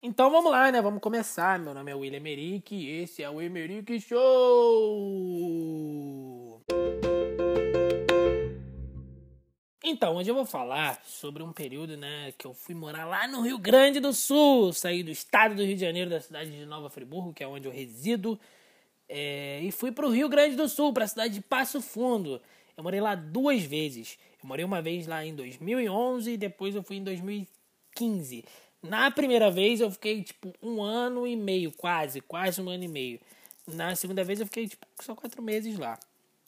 Então vamos lá, né? Vamos começar. Meu nome é William Emerick e esse é o Emerick Show! Então, hoje eu vou falar sobre um período, né, que eu fui morar lá no Rio Grande do Sul. Saí do estado do Rio de Janeiro, da cidade de Nova Friburgo, que é onde eu resido, e fui pro Rio Grande do Sul, pra cidade de Passo Fundo. Eu morei lá 2 vezes. Eu morei uma vez lá em 2011 e depois eu fui em 2015. Na primeira vez eu fiquei, 1 ano e meio, quase 1 ano e meio. Na segunda vez eu fiquei, só 4 meses lá.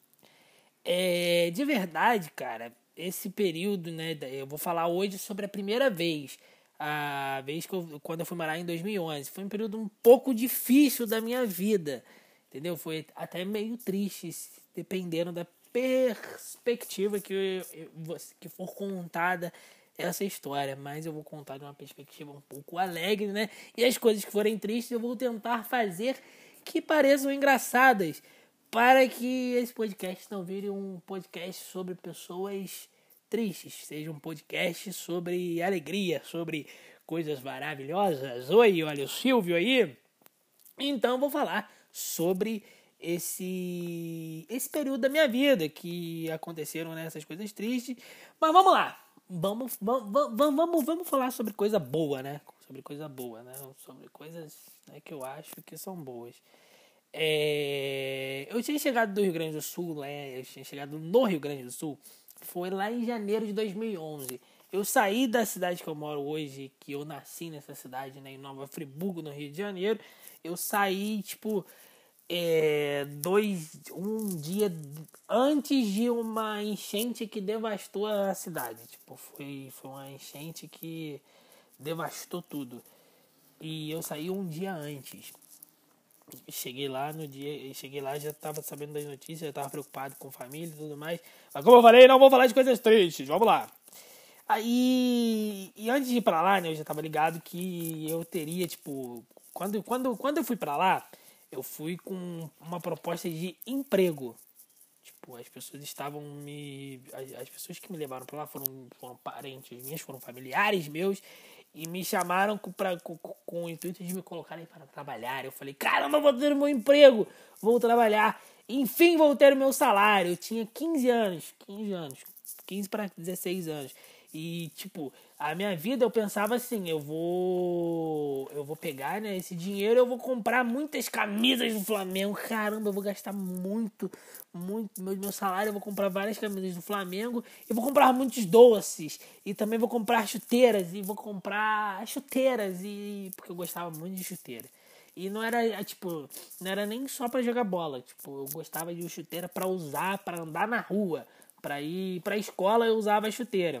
De verdade, cara, esse período, né, eu vou falar hoje sobre a primeira vez. A vez quando eu fui morar em 2011. Foi um período um pouco difícil da minha vida, entendeu? Foi até meio triste, dependendo da perspectiva que for contada essa história. Mas eu vou contar de uma perspectiva um pouco alegre, né? E as coisas que forem tristes eu vou tentar fazer que pareçam engraçadas, para que esse podcast não vire um podcast sobre pessoas tristes, seja um podcast sobre alegria, sobre coisas maravilhosas. Oi, olha o Silvio aí. Então vou falar sobre esse período da minha vida que aconteceram nessas coisas tristes. Mas vamos lá. Vamos falar sobre coisa boa, né? Sobre coisa boa, né? Sobre coisas, né, que eu acho que são boas. Eu tinha chegado do Rio Grande do Sul, né? Eu tinha chegado no Rio Grande do Sul, foi lá em janeiro de 2011. Eu saí da cidade que eu moro hoje, que eu nasci nessa cidade, né, em Nova Friburgo, no Rio de Janeiro. Eu saí, um dia antes de uma enchente que devastou a cidade. Foi uma enchente que devastou tudo. E eu saí um dia antes. Cheguei lá, já tava sabendo das notícias, já tava preocupado com família e tudo mais. Mas como eu falei, não vou falar de coisas tristes, vamos lá. Aí, e antes de ir pra lá, né, eu já tava ligado que eu teria, quando eu fui pra lá, eu fui com uma proposta de emprego. As pessoas estavam as pessoas que me levaram pra lá foram parentes minhas, foram familiares meus, e me chamaram com o intuito de me colocarem para trabalhar. Eu falei, caramba, vou ter o meu emprego, vou trabalhar, enfim, vou ter o meu salário. Eu tinha 15 anos, 15 para 16 anos. E, a minha vida, eu pensava assim, eu vou pegar, né, esse dinheiro, eu vou comprar muitas camisas do Flamengo. Caramba, eu vou gastar muito meu salário, eu vou comprar várias camisas do Flamengo, e vou comprar muitos doces, e também vou comprar chuteiras, porque eu gostava muito de chuteira. E não era, não era nem só pra jogar bola, eu gostava de chuteira pra usar, pra andar na rua, pra ir pra escola eu usava a chuteira.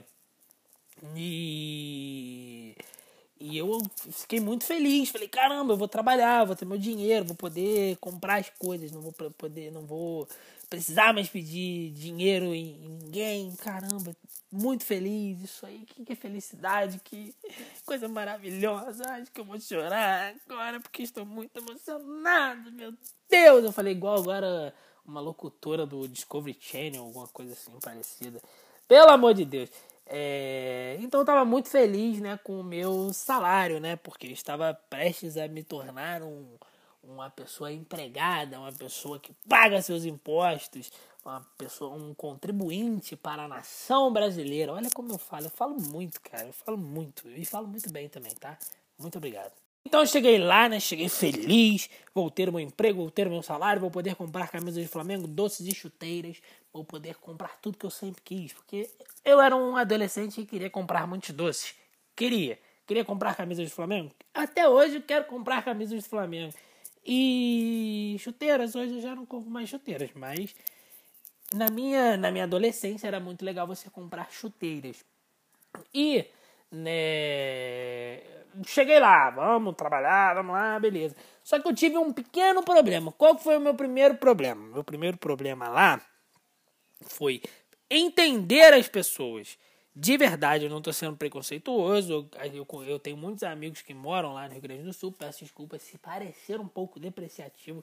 E eu fiquei muito feliz. Falei, caramba, eu vou trabalhar, vou ter meu dinheiro, vou poder comprar as coisas, não vou precisar mais pedir dinheiro em ninguém. Caramba, muito feliz. Isso aí, que felicidade, que coisa maravilhosa. Acho que eu vou chorar agora porque estou muito emocionado, meu Deus. Eu falei igual agora uma locutora do Discovery Channel, alguma coisa assim parecida. Pelo amor de Deus. Então eu estava muito feliz, né, com o meu salário, né, porque eu estava prestes a me tornar uma pessoa empregada, uma pessoa que paga seus impostos, um contribuinte para a nação brasileira. Olha como eu falo muito, cara, e falo muito bem também, tá? Muito obrigado. Então eu cheguei lá, né? Cheguei feliz, vou ter meu emprego, vou ter meu salário, vou poder comprar camisas de Flamengo, doces e chuteiras, vou poder comprar tudo que eu sempre quis, porque eu era um adolescente e queria comprar muitos doces. Queria comprar camisas de Flamengo. Até hoje eu quero comprar camisas de Flamengo. E chuteiras, hoje eu já não compro mais chuteiras, mas na minha adolescência era muito legal você comprar chuteiras. E, né, cheguei lá, vamos trabalhar, vamos lá, beleza. Só que eu tive um pequeno problema. Qual foi o meu primeiro problema? Meu primeiro problema lá foi entender as pessoas. De verdade, eu não estou sendo preconceituoso. Eu tenho muitos amigos que moram lá no Rio Grande do Sul. Peço desculpas se parecer um pouco depreciativo,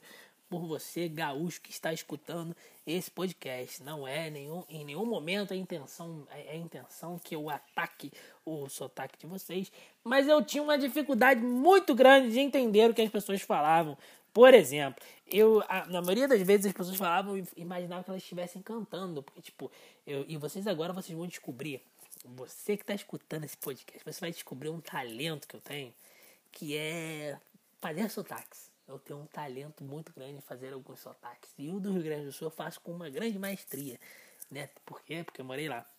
por você, gaúcho, que está escutando esse podcast. Não é em nenhum momento a intenção que eu ataque o sotaque de vocês, mas eu tinha uma dificuldade muito grande de entender o que as pessoas falavam. Por exemplo, na maioria das vezes as pessoas falavam e imaginavam que elas estivessem cantando, porque e vocês vão descobrir, você que está escutando esse podcast, você vai descobrir um talento que eu tenho, que é fazer sotaques. Eu tenho um talento muito grande em fazer alguns sotaques. E o do Rio Grande do Sul eu faço com uma grande maestria, né? Por quê? Porque eu morei lá.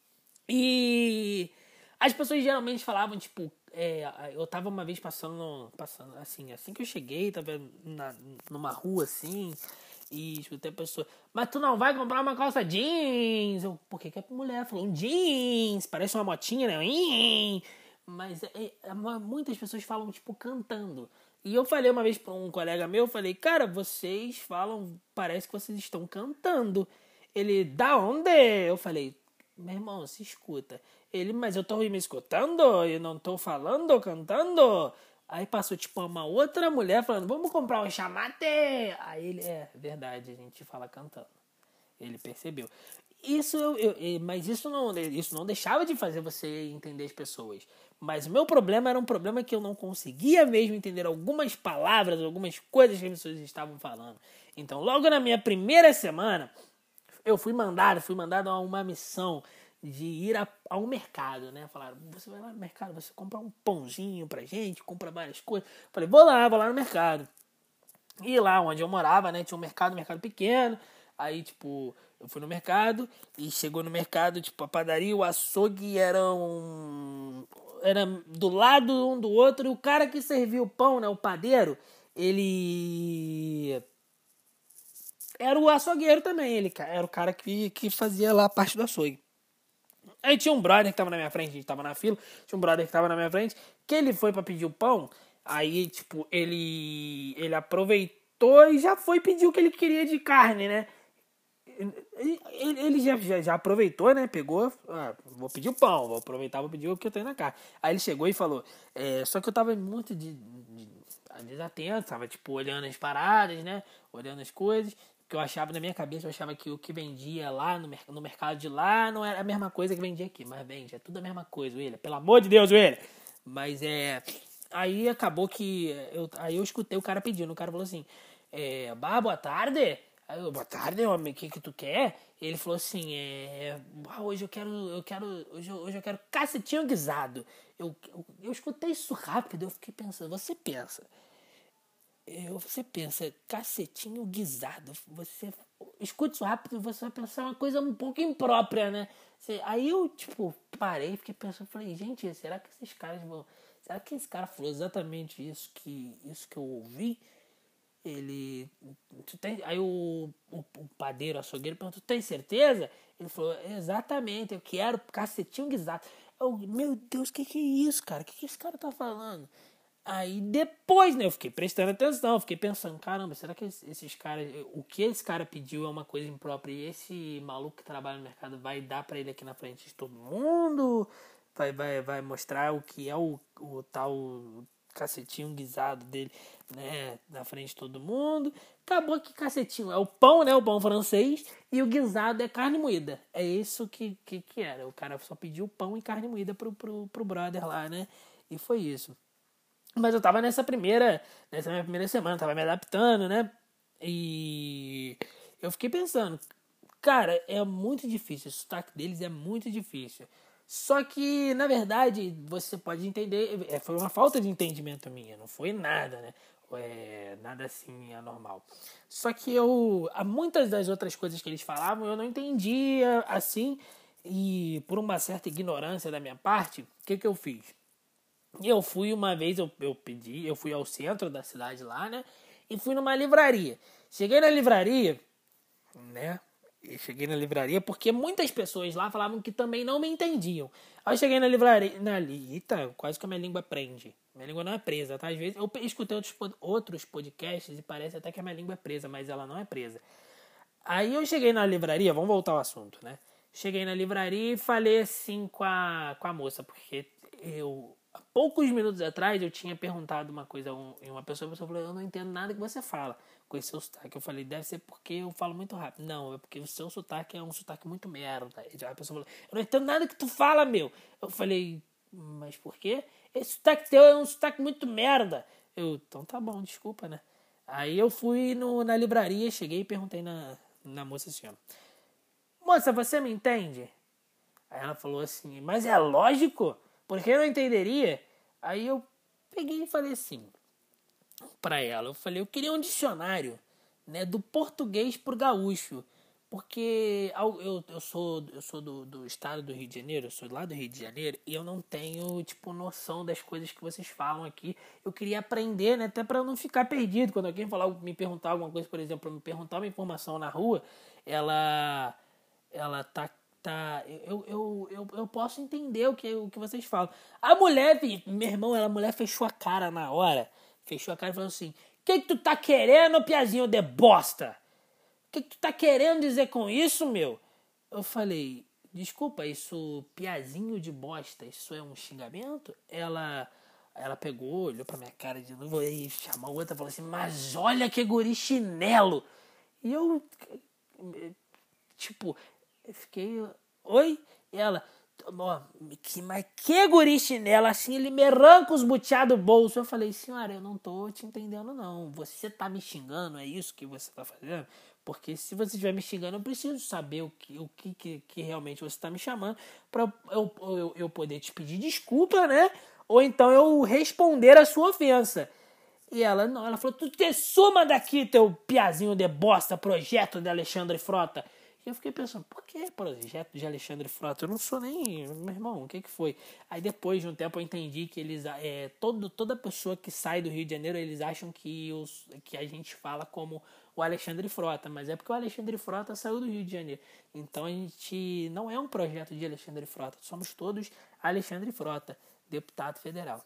E as pessoas geralmente falavam, eu tava uma vez passando assim que eu cheguei, tava numa rua assim, e escutei a pessoa, mas tu não vai comprar uma calça jeans? Por que a mulher falou um jeans? Parece uma motinha, né? Mas muitas pessoas falam, cantando. E eu falei uma vez pra um colega meu, eu falei, cara, vocês falam, parece que vocês estão cantando. Ele, da onde? Eu falei, meu irmão, se escuta. Ele, mas eu tô me escutando? Eu não tô falando, cantando? Aí passou, uma outra mulher falando, vamos comprar um chamate? Aí ele, verdade, a gente fala cantando. Ele percebeu. Mas isso não deixava de fazer você entender as pessoas. Mas o meu problema era um problema que eu não conseguia mesmo entender algumas palavras, algumas coisas que as pessoas estavam falando. Então, logo na minha primeira semana, eu fui mandado a uma missão de ir a um mercado, né? Falaram, você vai lá no mercado, você compra um pãozinho pra gente, compra várias coisas. Falei, vou lá no mercado. E lá onde eu morava, né, tinha um mercado pequeno. Aí, eu fui no mercado e chegou no mercado, a padaria e o açougue era do lado um do outro. E o cara que servia o pão, né, o padeiro, ele era o açougueiro também. Ele era o cara que fazia lá a parte do açougue. Aí tinha um brother que tava na minha frente, a gente tava na fila, tinha um brother que tava na minha frente, que ele foi pra pedir o pão, aí, ele aproveitou e já foi pedir o que ele queria de carne, né? Ele já aproveitou, né? Pegou, vou pedir o pão, vou aproveitar, vou pedir o que eu tenho na carne. Aí ele chegou e falou, só que eu tava muito desatento, tava, olhando as paradas, né? Olhando as coisas. Que eu achava na minha cabeça, eu achava que o que vendia lá no mercado de lá não era a mesma coisa que vendia aqui. Mas vende, é tudo a mesma coisa, William. Pelo amor de Deus, William. Mas aí acabou que eu escutei o cara pedindo. O cara falou assim, boa tarde. Aí eu, boa tarde, homem, o que tu quer? Ele falou assim, hoje eu quero cacetinho guisado. Eu escutei isso rápido, eu fiquei pensando, você pensa, cacetinho guisado. Você escuta isso rápido e você vai pensar uma coisa um pouco imprópria, né? Aí eu, parei, fiquei pensando, falei, gente, será que esse cara falou exatamente isso que eu ouvi? Aí o padeiro, o açougueiro perguntou, tem certeza? Ele falou, exatamente, eu quero cacetinho guisado. Meu Deus, que é isso, cara? O que esse cara tá falando? Aí depois, né, eu fiquei prestando atenção, fiquei pensando, caramba, será que esses caras, o que esse cara pediu é uma coisa imprópria e esse maluco que trabalha no mercado vai dar pra ele aqui na frente de todo mundo? Vai mostrar o que é o tal cacetinho guisado dele, né, na frente de todo mundo. Acabou que cacetinho é o pão, né, o pão francês, e o guisado é carne moída. É isso que era, o cara só pediu pão e carne moída pro brother lá, né, e foi isso. Mas eu tava nessa minha primeira semana, tava me adaptando, né? E eu fiquei pensando, cara, é muito difícil, o sotaque deles é muito difícil. Só que, na verdade, você pode entender, foi uma falta de entendimento minha, não foi nada, né? Nada assim anormal. Só que muitas das outras coisas que eles falavam eu não entendia assim, e por uma certa ignorância da minha parte, o que eu fiz? Eu fui uma vez, eu fui ao centro da cidade lá, né? E fui numa livraria. Cheguei na livraria, né? E cheguei na livraria porque muitas pessoas lá falavam que também não me entendiam. Aí eu cheguei na livraria, eita, quase que a minha língua prende. Minha língua não é presa, tá? Às vezes eu escutei outros podcasts e parece até que a minha língua é presa, mas ela não é presa. Aí eu cheguei na livraria, vamos voltar ao assunto, né? Cheguei na livraria e falei assim com a moça, porque poucos minutos atrás eu tinha perguntado uma coisa em uma pessoa, a pessoa falou, eu não entendo nada que você fala com esse seu sotaque. Eu falei, deve ser porque eu falo muito rápido. Não, é porque o seu sotaque é um sotaque muito merda. A pessoa falou, eu não entendo nada que tu fala, meu. Eu falei, mas por quê? Esse sotaque teu é um sotaque muito merda. Então tá bom, desculpa, né? Aí eu fui na livraria, cheguei e perguntei na moça assim, ó, moça, você me entende? Aí ela falou assim, mas é lógico, porque eu não entenderia. Aí eu peguei e falei assim pra ela, eu queria um dicionário, né, do português pro gaúcho, porque eu sou do estado do Rio de Janeiro, eu sou lá do Rio de Janeiro, e eu não tenho, tipo, noção das coisas que vocês falam aqui. Eu queria aprender, né, até pra eu não ficar perdido. Quando alguém me perguntar alguma coisa, por exemplo, me perguntar uma informação na rua, ela eu posso entender o que vocês falam. A mulher, meu irmão, a mulher fechou a cara na hora. Fechou a cara e falou assim, que tu tá querendo, piazinho de bosta? O que tu tá querendo dizer com isso, meu? Eu falei, desculpa, isso piazinho de bosta, isso é um xingamento? Ela pegou, olhou pra minha cara de novo e chamou outra e falou assim, mas olha que guri chinelo. E eu, tipo, eu fiquei, oi? E ela, ó, mas que guri chinelo, assim, ele me arranca os butiá do bolso. Eu falei, senhora, eu não tô te entendendo, não. Você tá me xingando, é isso que você tá fazendo? Porque se você estiver me xingando, eu preciso saber o que realmente você tá me chamando pra eu poder te pedir desculpa, né? Ou então eu responder a sua ofensa. E ela, não, ela falou, tu te suma daqui, teu piazinho de bosta, projeto de Alexandre Frota. E eu fiquei pensando, por que projeto de Alexandre Frota? Eu não sou nem, meu irmão, o que foi? Aí depois de um tempo eu entendi que eles, toda pessoa que sai do Rio de Janeiro, eles acham que a gente fala como o Alexandre Frota, mas é porque o Alexandre Frota saiu do Rio de Janeiro. Então a gente não é um projeto de Alexandre Frota, somos todos Alexandre Frota, deputado federal.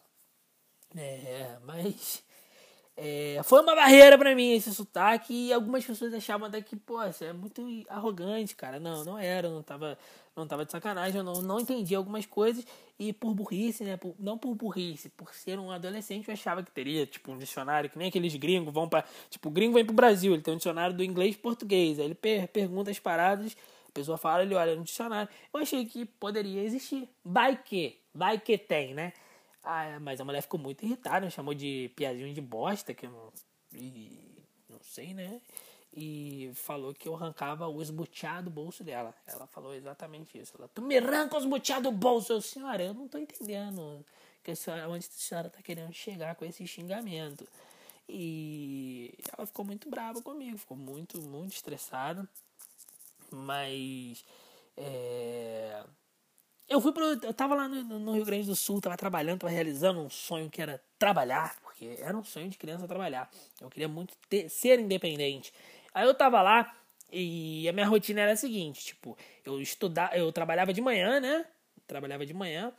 Mas foi uma barreira pra mim esse sotaque, e algumas pessoas achavam até que, pô, você é muito arrogante, cara. Não era, não tava de sacanagem, eu não entendi algumas coisas, e por burrice, né, não por burrice, por ser um adolescente, eu achava que teria, tipo, um dicionário, que nem aqueles gringos vão pra, tipo, o gringo vem pro Brasil, ele tem um dicionário do inglês e português, aí ele pergunta as paradas, a pessoa fala, ele olha no dicionário. Eu achei que poderia existir, vai que tem, né? Mas a mulher ficou muito irritada, me chamou de piazinho de bosta, que eu não sei, né? E falou que eu arrancava os butiá do bolso dela. Ela falou exatamente isso. Ela, tu me arranca os butiá do bolso. Eu, senhora, eu não tô entendendo onde a senhora tá querendo chegar com esse xingamento. E ela ficou muito brava comigo, ficou muito, muito estressada. Mas eu tava lá no Rio Grande do Sul, tava trabalhando, tava realizando um sonho que era trabalhar, porque era um sonho de criança trabalhar. Eu queria muito ser independente. Aí eu tava lá e a minha rotina era a seguinte, tipo, eu trabalhava de manhã, né? Trabalhava de manhã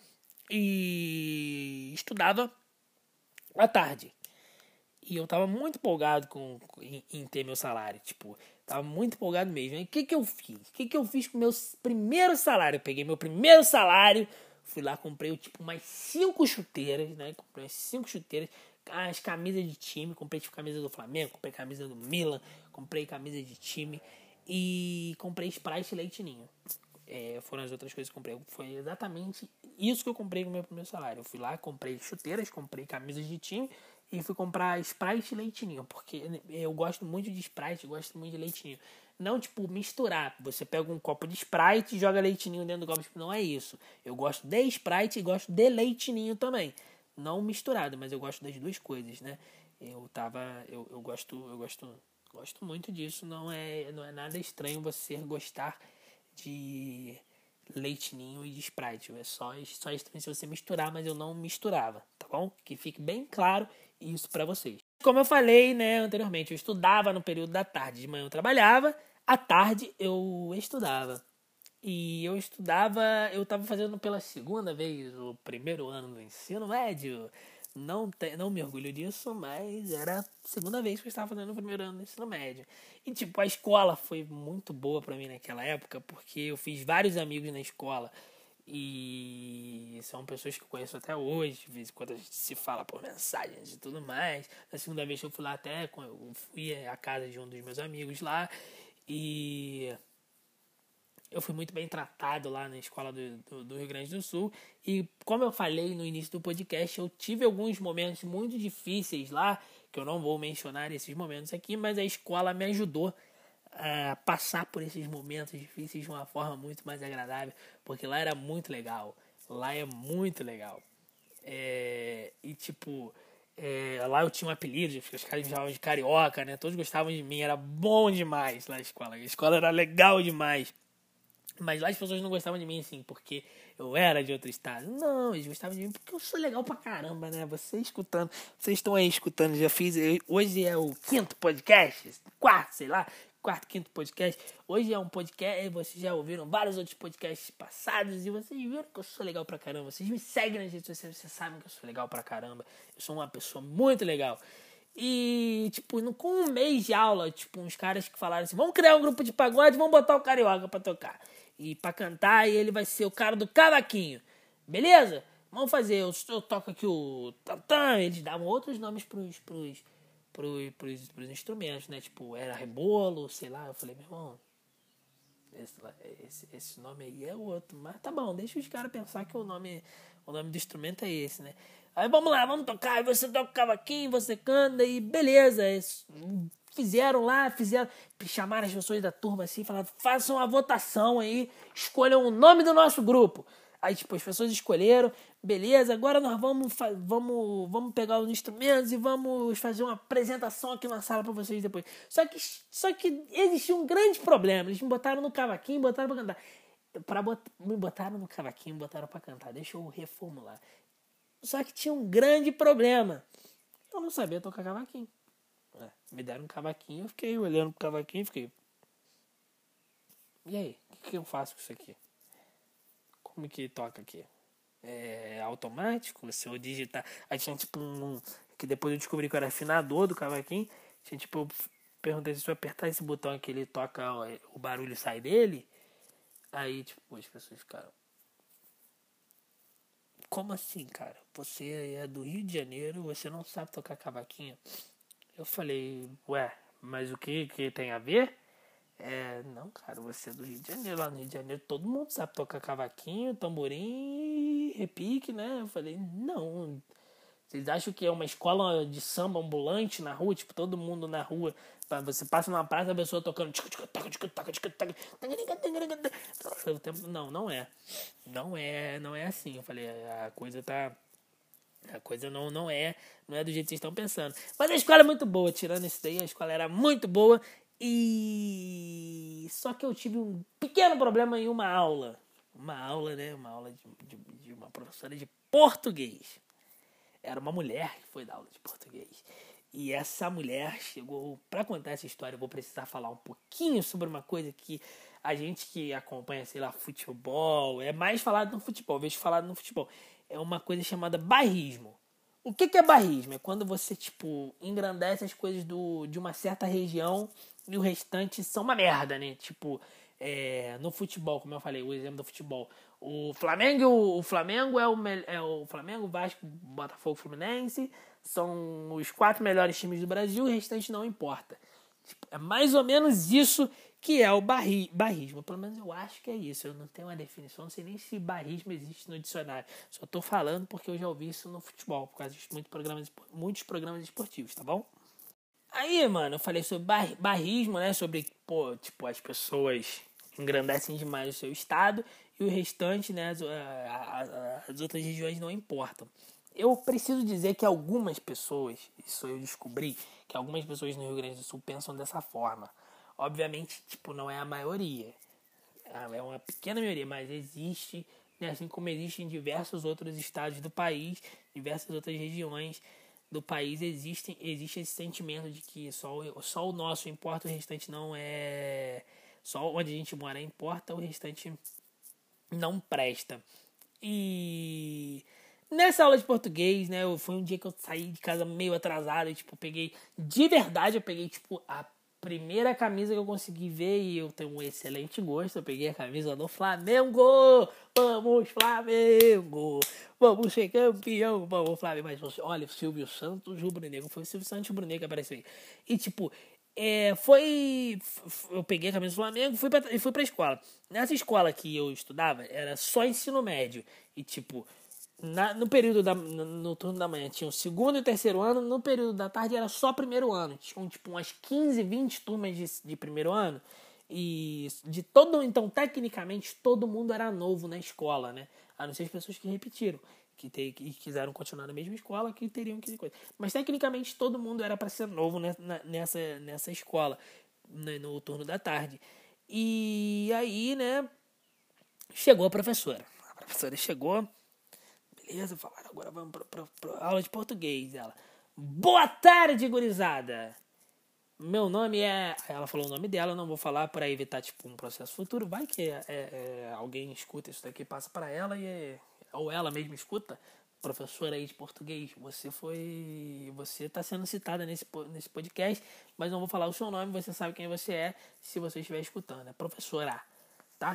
e estudava à tarde. E eu tava muito empolgado em ter meu salário. Tipo, tava muito empolgado mesmo. E o que eu fiz? O que eu fiz com o meu primeiro salário? Eu peguei meu primeiro salário, fui lá, comprei tipo umas 5 chuteiras, né? Comprei umas 5 chuteiras, as camisas de time. Comprei tipo camisa do Flamengo, comprei camisa do Milan, comprei camisa de time e comprei Sprite e Leite Ninho. Foram as outras coisas que eu comprei. Foi exatamente isso que eu comprei com o meu primeiro salário. Eu fui lá, comprei chuteiras, comprei camisas de time e fui comprar Sprite e Leite Ninho, porque eu gosto muito de Sprite, gosto muito de Leite Ninho. Não, tipo, misturar. Você pega um copo de Sprite e joga Leite Ninho dentro do copo. Tipo, não é isso. Eu gosto de Sprite e gosto de Leite Ninho também. Não misturado, mas eu gosto das duas coisas, né? Eu gosto muito disso. Não é nada estranho você gostar de Leite Ninho e de Sprite. É só estranho se você misturar, mas eu não misturava, tá bom? Que fique bem claro isso pra vocês. Como eu falei, né, anteriormente, eu estudava no período da tarde. De manhã eu trabalhava, à tarde eu estudava. E eu tava fazendo pela segunda vez o primeiro ano do ensino médio. Não me orgulho disso, mas era a segunda vez que eu estava fazendo o primeiro ano do ensino médio. E, tipo, a escola foi muito boa pra mim naquela época, porque eu fiz vários amigos na escola. E são pessoas que eu conheço até hoje. De vez em quando a gente se fala por mensagens e tudo mais. Na segunda vez que eu fui lá até, eu fui à casa de um dos meus amigos lá. E eu fui muito bem tratado lá na escola do Rio Grande do Sul. E como eu falei no início do podcast, eu tive alguns momentos muito difíceis lá, que eu não vou mencionar esses momentos aqui, mas a escola me ajudou a passar por esses momentos difíceis de uma forma muito mais agradável, porque lá era muito legal. Lá é muito legal. E tipo, lá eu tinha um apelido, os caras me chamavam de carioca, né? Todos gostavam de mim, era bom demais lá na escola. A escola era legal demais. Mas lá as pessoas não gostavam de mim, assim, porque eu era de outro estado. Não, eles gostavam de mim porque eu sou legal pra caramba, né? Vocês estão aí escutando, já fiz. Hoje é o 5º podcast, quarto, quinto podcast. Hoje é um podcast, vocês já ouviram vários outros podcasts passados e vocês viram que eu sou legal pra caramba. Vocês me seguem nas redes sociais, vocês sabem que eu sou legal pra caramba. Eu sou uma pessoa muito legal. E, tipo, com um mês de aula, tipo, uns caras que falaram assim, vamos criar um grupo de pagode, vamos botar o Carioca pra tocar. E pra cantar, e ele vai ser o cara do cavaquinho. Beleza? Vamos fazer, eu toco aqui o tantã. Eles davam outros nomes pros instrumentos, né? Tipo, era rebolo, sei lá. Eu falei, meu irmão, esse nome aí é outro. Mas tá bom, deixa os caras pensar que o nome do instrumento é esse, né? Aí vamos lá, vamos tocar. Aí você toca o cavaquinho, você canta e beleza. Chamaram as pessoas da turma assim, falaram, façam uma votação aí, escolham o nome do nosso grupo. Aí, tipo, as pessoas escolheram, beleza, agora nós vamos pegar os instrumentos e vamos fazer uma apresentação aqui na sala pra vocês depois. Só que existia um grande problema, eles me botaram no cavaquinho e botaram pra cantar. Me botaram no cavaquinho e botaram pra cantar, deixa eu reformular. Só que tinha um grande problema, eu não sabia tocar cavaquinho. Me deram um cavaquinho, eu fiquei olhando pro cavaquinho e fiquei... E aí, o que eu faço com isso aqui? Como que toca aqui? É automático? Se eu digitar... Aí tinha tipo que depois eu descobri que eu era afinador do cavaquinho. Tinha tipo... Eu perguntei se eu apertar esse botão aqui, ele toca, o barulho sai dele. Aí tipo, as pessoas ficaram... Como assim, cara? Você é do Rio de Janeiro, você não sabe tocar cavaquinho? Eu falei, ué, mas o que tem a ver? Não, cara, você é do Rio de Janeiro. Lá no Rio de Janeiro todo mundo sabe tocar cavaquinho, tamborim, repique, né? Eu falei, não. Vocês acham que é uma escola de samba ambulante na rua? Tipo, todo mundo na rua. Você passa numa praça, a pessoa tocando... Não, não é. Não é assim. Eu falei, a coisa não é do jeito que vocês estão pensando. Mas a escola é muito boa, tirando isso daí, a escola era muito boa. E só que eu tive um pequeno problema em uma aula. Uma aula, né? Uma aula de uma professora de português. Era uma mulher que foi dar aula de português. E essa mulher chegou... Pra contar essa história, eu vou precisar falar um pouquinho sobre uma coisa que a gente que acompanha, sei lá, futebol... É mais falado no futebol, vejo falado no futebol. É uma coisa chamada bairrismo. O que é bairrismo? É quando você, tipo, engrandece as coisas de uma certa região e o restante são uma merda, né? Tipo, no futebol, como eu falei, o exemplo do futebol. O Flamengo é o Flamengo, Vasco, Botafogo, Fluminense. São os 4 melhores times do Brasil, o restante não importa. Tipo, é mais ou menos isso que é o bairrismo. Pelo menos eu acho que é isso. Eu não tenho uma definição, não sei nem se bairrismo existe no dicionário. Só tô falando porque eu já ouvi isso no futebol, por causa de muitos programas esportivos, tá bom? Aí, mano, eu falei sobre bairrismo, né? Sobre, tipo, as pessoas engrandecem demais o seu estado e o restante, né? As outras regiões não importam. Eu preciso dizer que algumas pessoas, isso eu descobri, que algumas pessoas no Rio Grande do Sul pensam dessa forma. Obviamente, tipo, não é a maioria. É uma pequena maioria, mas existe, né? Assim como existe em diversos outros estados do país, diversas outras regiões do país, existe esse sentimento de que só o nosso importa, o restante não é... Só onde a gente mora importa, o restante não presta. E nessa aula de português, né, foi um dia que eu saí de casa meio atrasado e, tipo, eu peguei, tipo, a primeira camisa que eu consegui ver, e eu tenho um excelente gosto, eu peguei a camisa do Flamengo. Vamos, Flamengo! Vamos ser campeão! Vamos, Flamengo! Mas olha, o Silvio Santos rubro-negro. Foi o Silvio Santos rubro-negro que apareceu aí. E tipo, eu peguei a camisa do Flamengo e fui pra escola. Nessa escola que eu estudava, era só ensino médio. E tipo, no período no turno da manhã tinha o segundo e o terceiro ano, no período da tarde era só primeiro ano. Tinham tipo umas 15, 20 turmas de primeiro ano. E então tecnicamente todo mundo era novo na escola, né? A não ser as pessoas que repetiram, que quiseram continuar na mesma escola, que teriam que coisa. Mas tecnicamente todo mundo era para ser novo nessa escola, né, no turno da tarde. E aí, né, chegou a professora. A professora chegou, beleza, falaram, agora vamos pra aula de português. Ela, boa tarde, gurizada! Meu nome é... Ela falou o nome dela, eu não vou falar para evitar tipo um processo futuro. Vai que alguém escuta isso daqui, passa para ela ou ela mesma escuta. Professora aí de português, você está sendo citada nesse podcast, mas não vou falar o seu nome, você sabe quem você é se você estiver escutando. É professora, tá?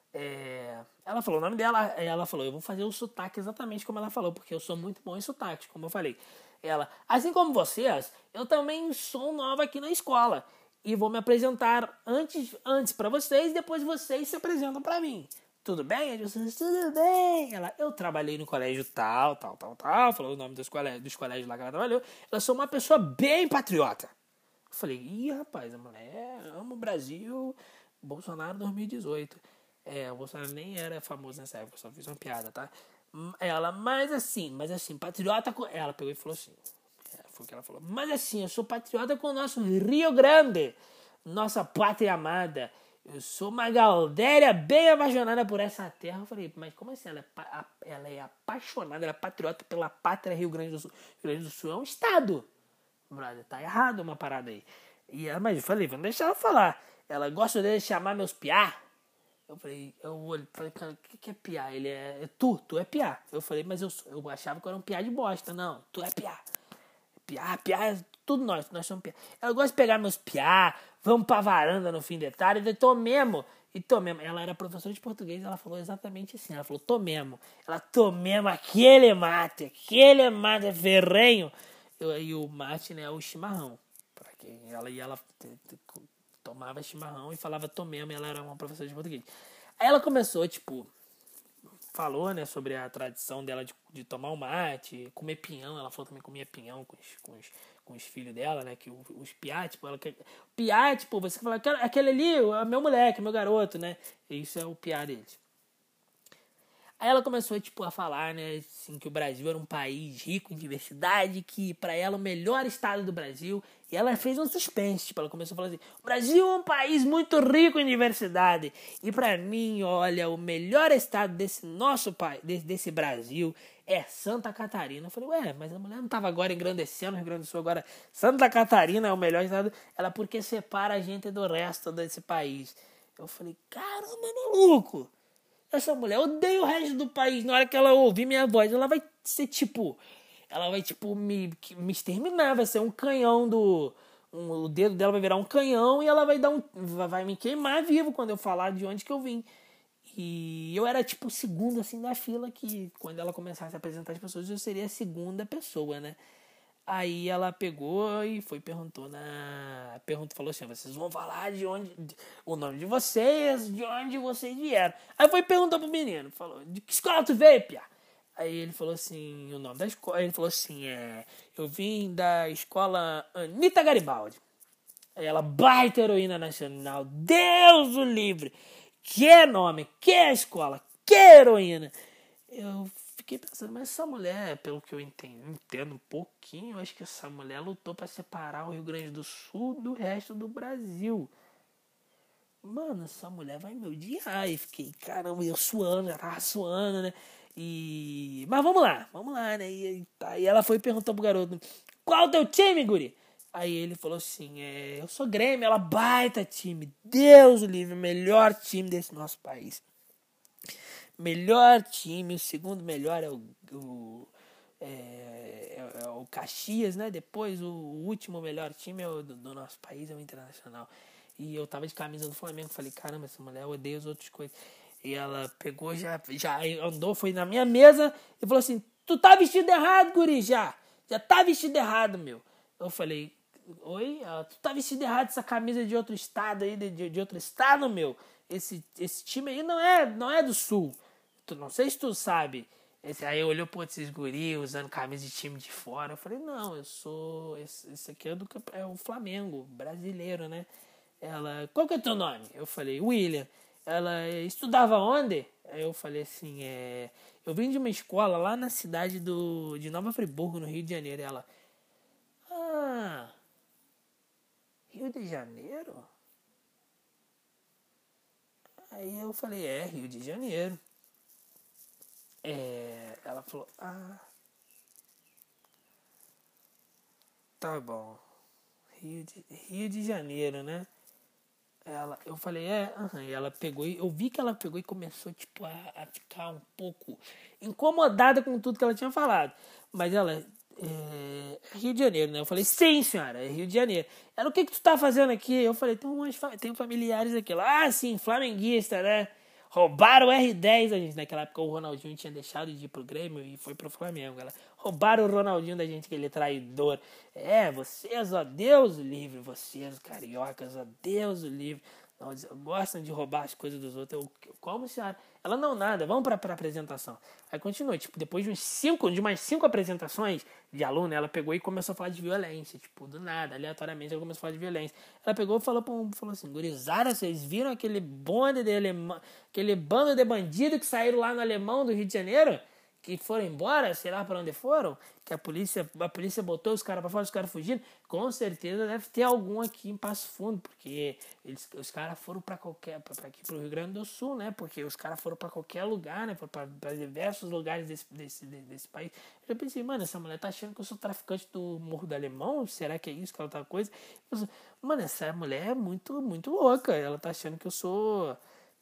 Ela falou o nome dela, ela falou, eu vou fazer o sotaque exatamente como ela falou, porque eu sou muito bom em sotaque, como eu falei. Ela, assim como vocês, eu também sou nova aqui na escola e vou me apresentar antes para vocês, depois vocês se apresentam para mim. Tudo bem? Eu disse, tudo bem. Ela, eu trabalhei no colégio tal, falou o nome dos colégios lá que ela trabalhou. Eu sou uma pessoa bem patriota. Eu falei, ih, rapaz, a mulher ama o Brasil, Bolsonaro 2018. O Bolsonaro nem era famoso nessa época, só fiz uma piada, tá? Ela, mas assim, patriota com... Ela pegou e falou assim, foi o que ela falou, mas assim, eu sou patriota com o nosso Rio Grande, nossa pátria amada. Eu sou uma Galdéria bem apaixonada por essa terra. Eu falei, mas como assim? Ela é apaixonada, ela é patriota pela pátria Rio Grande do Sul. Rio Grande do Sul é um estado. Brother, tá errado uma parada aí. Mas eu falei, vamos deixar ela falar. Ela gosta de chamar meus piá. Eu falei, cara, o que é piá? Ele tu é piá. Eu falei, mas eu achava que eu era um piá de bosta. Não, tu é piá. Piá é tudo nós somos piá. Ela gosta de pegar meus piá, vamos pra varanda no fim de tarde, e tô mesmo. Ela era professora de português, ela falou exatamente assim, ela falou, tô mesmo. Ela, tô mesmo, aquele mate é ferrenho. E o mate, né, é o chimarrão. Pra quem ela tomava chimarrão e falava tô mesmo, ela era uma professora de português. Aí ela começou, tipo, falou, né, sobre a tradição dela de tomar o mate, comer pinhão. Ela falou também que comia pinhão com os filhos dela, né, que os piá, tipo, piá, tipo, você fala, aquele ali é meu moleque, meu garoto, né, isso é o piá deles. Aí ela começou, tipo, a falar, né, assim, que o Brasil era um país rico em diversidade, que pra ela o melhor estado do Brasil, e ela fez um suspense, tipo, ela começou a falar assim, o Brasil é um país muito rico em diversidade, e pra mim, olha, o melhor estado desse nosso país, desse Brasil, é Santa Catarina. Eu falei, ué, mas a mulher não tava agora engrandecendo o Rio Grande do Sul, agora Santa Catarina é o melhor estado, ela porque separa a gente do resto desse país. Eu falei, caramba, maluco! Essa mulher odeia o resto do país. Na hora que ela ouvir minha voz, ela vai ser tipo... Ela vai, tipo, me exterminar. Vai ser um canhão o dedo dela vai virar um canhão e ela vai me queimar vivo quando eu falar de onde que eu vim. E eu era, tipo, o segundo, assim, da fila, que quando ela começasse a apresentar as pessoas, eu seria a segunda pessoa, né? Aí ela pegou e falou assim, vocês vão falar o nome de vocês, de onde vocês vieram. Aí foi perguntar pro menino, falou, de que escola tu veio, pia? Aí ele falou assim, o nome da escola, ele falou assim, eu vim da escola Anitta Garibaldi. Aí ela, baita heroína nacional, Deus o livre, que nome, que escola, que heroína. Eu fiquei pensando, mas essa mulher, pelo que eu entendo um pouquinho, eu acho que essa mulher lutou para separar o Rio Grande do Sul do resto do Brasil. Mano, essa mulher vai me odiar. E fiquei, caramba, eu suando, já tava suando, né? Mas vamos lá, né? E ela foi e perguntou pro garoto, qual o teu time, guri? Aí ele falou assim, eu sou Grêmio. Ela, baita time, Deus o livre, melhor time desse nosso país. Melhor time, o segundo melhor é o é o Caxias, né? Depois o último melhor time é o do nosso país, é o Internacional. E eu tava de camisa do Flamengo, falei, caramba, essa mulher odeia as outras coisas. E ela pegou, já andou, foi na minha mesa e falou assim, tu tá vestido errado, guri, já tá vestido errado, meu. Eu falei, oi? Ela, tu tá vestido errado, essa camisa de outro estado aí, de outro estado, meu. Esse time aí não é do Sul. Não sei se tu sabe. Aí olhou pro esses guri usando camisa de time de fora. Eu falei, não, eu sou... Esse aqui é o Flamengo, brasileiro, né? Ela, qual que é teu nome? Eu falei, William. Ela estudava onde? Aí eu falei assim, eu vim de uma escola lá na cidade de Nova Friburgo, no Rio de Janeiro. E ela, Rio de Janeiro? Aí eu falei, Rio de Janeiro. Ela falou, tá bom. Rio de Janeiro, né? Eu falei, E ela pegou, eu vi que ela pegou e começou, tipo, a ficar um pouco incomodada com tudo que ela tinha falado. Mas ela, Rio de Janeiro, né? Eu falei, sim, senhora, é Rio de Janeiro. Ela, o que tu tá fazendo aqui? Eu falei, tenho familiares aqui. Ela, sim, flamenguista, né? Roubaram o R10, a gente, naquela época o Ronaldinho tinha deixado de ir pro Grêmio e foi pro Flamengo. Ela, roubaram o Ronaldinho da gente, que ele é traidor. Vocês, ó, Deus o livre, vocês, cariocas, ó, Deus o livre. Não, gostam de roubar as coisas dos outros. Como, senhora? Ela, não, nada, vamos pra apresentação. Aí continuou, tipo, depois de umas 5 apresentações de aluno, ela pegou e começou a falar de violência, tipo, do nada, aleatoriamente ela começou a falar de violência. Ela pegou e falou assim, gurizada, vocês viram aquele bonde de alemão, aquele bando de bandidos que saíram lá no Alemão do Rio de Janeiro? Que foram embora, sei lá pra onde foram, que a polícia botou os caras pra fora, os caras fugindo. Com certeza deve ter algum aqui em Passo Fundo, porque os caras foram pra aqui pro Rio Grande do Sul, né? Porque os caras foram pra qualquer lugar, né? Pra diversos lugares desse país. Eu já pensei, mano, essa mulher tá achando que eu sou traficante do Morro do Alemão? Será que é isso que ela tá coisa? Mano, essa mulher é muito, muito louca. Ela tá achando que eu sou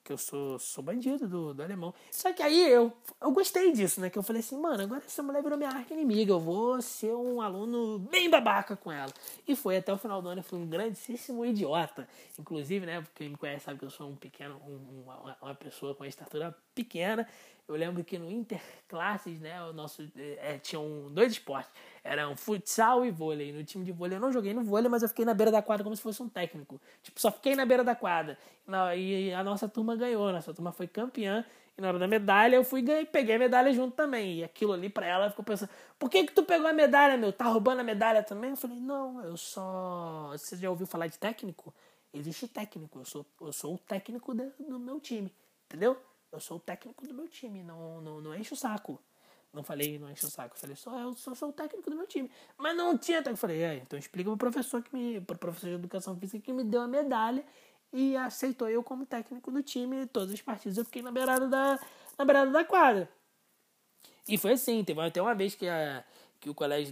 bandido do alemão. Só que aí eu gostei disso, né? Que eu falei assim, mano, agora essa mulher virou minha arca inimiga. Eu vou ser um aluno bem babaca com ela. E foi até o final do ano, eu fui um grandíssimo idiota. Inclusive, né? Quem me conhece sabe que eu sou uma pessoa com a estatura pequena. Eu lembro que no Interclasses, né? O nosso tinham 2 esportes. Eram futsal e vôlei. No time de vôlei eu não joguei no vôlei, mas eu fiquei na beira da quadra como se fosse um técnico. Tipo, só fiquei na beira da quadra. E a nossa turma ganhou. A nossa turma foi campeã. E na hora da medalha eu fui e peguei a medalha junto também. E aquilo ali pra ela ficou pensando, por que tu pegou a medalha, meu? Tá roubando a medalha também? Eu falei, não, Você já ouviu falar de técnico? Existe técnico. Eu sou o técnico do meu time. Entendeu? Eu sou o técnico do meu time. Não enche o saco. Não falei, não enche o saco. Eu falei, eu só sou o técnico do meu time. Mas não tinha técnico. Eu falei, então explica pro professor de educação física que me deu a medalha e aceitou eu como técnico do time. Todas as partidas eu fiquei na beirada da quadra. E foi assim, teve até uma vez que o colégio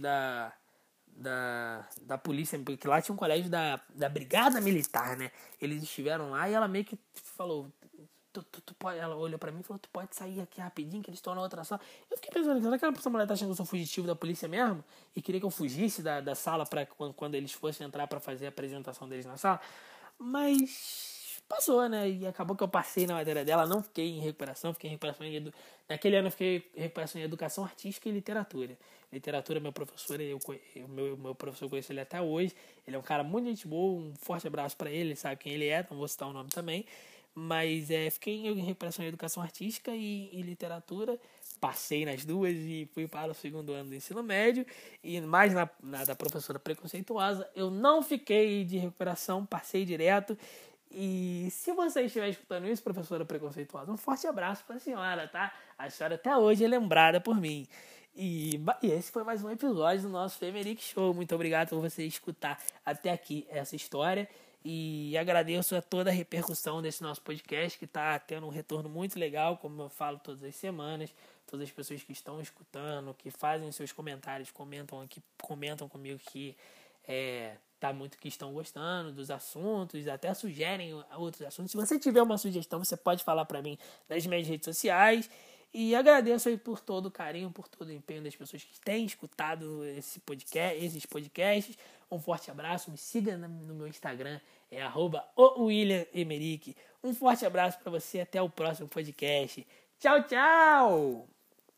da polícia, porque lá tinha um colégio da Brigada Militar, né? Eles estiveram lá e ela meio que falou, tu pode, ela olhou pra mim e falou, tu pode sair aqui rapidinho que eles estão na outra sala. Eu fiquei pensando, será que essa mulher tá achando que eu sou fugitivo da polícia mesmo? E queria que eu fugisse da sala pra quando eles fossem entrar pra fazer a apresentação deles na sala? Mas passou, né? E acabou que eu passei na matéria dela, não fiquei em recuperação, naquele ano eu fiquei em recuperação em educação artística e literatura. Literatura, meu professor, meu professor, eu conheço ele até hoje. Ele é um cara muito gente boa, um forte abraço pra ele sabe quem ele é, não vou citar o nome também. Mas fiquei em recuperação em educação artística e literatura. Passei nas duas e fui para o 2º ano do ensino médio. E mais na da professora preconceituosa, eu não fiquei de recuperação, passei direto. E se você estiver escutando isso, professora preconceituosa, um forte abraço para a senhora, tá? A senhora até hoje é lembrada por mim. E esse foi mais um episódio do nosso Femeric Show. Muito obrigado por você escutar até aqui essa história. E agradeço a toda a repercussão desse nosso podcast, que está tendo um retorno muito legal, como eu falo todas as semanas. Todas as pessoas que estão escutando, que fazem seus comentários, comentam comigo que que estão gostando dos assuntos, até sugerem outros assuntos. Se você tiver uma sugestão, você pode falar para mim nas minhas redes sociais. E agradeço aí por todo o carinho, por todo o empenho das pessoas que têm escutado esses podcasts. Um forte abraço, me siga no meu Instagram, é @WilliamEmerick. Um forte abraço para você, até o próximo podcast. Tchau, tchau!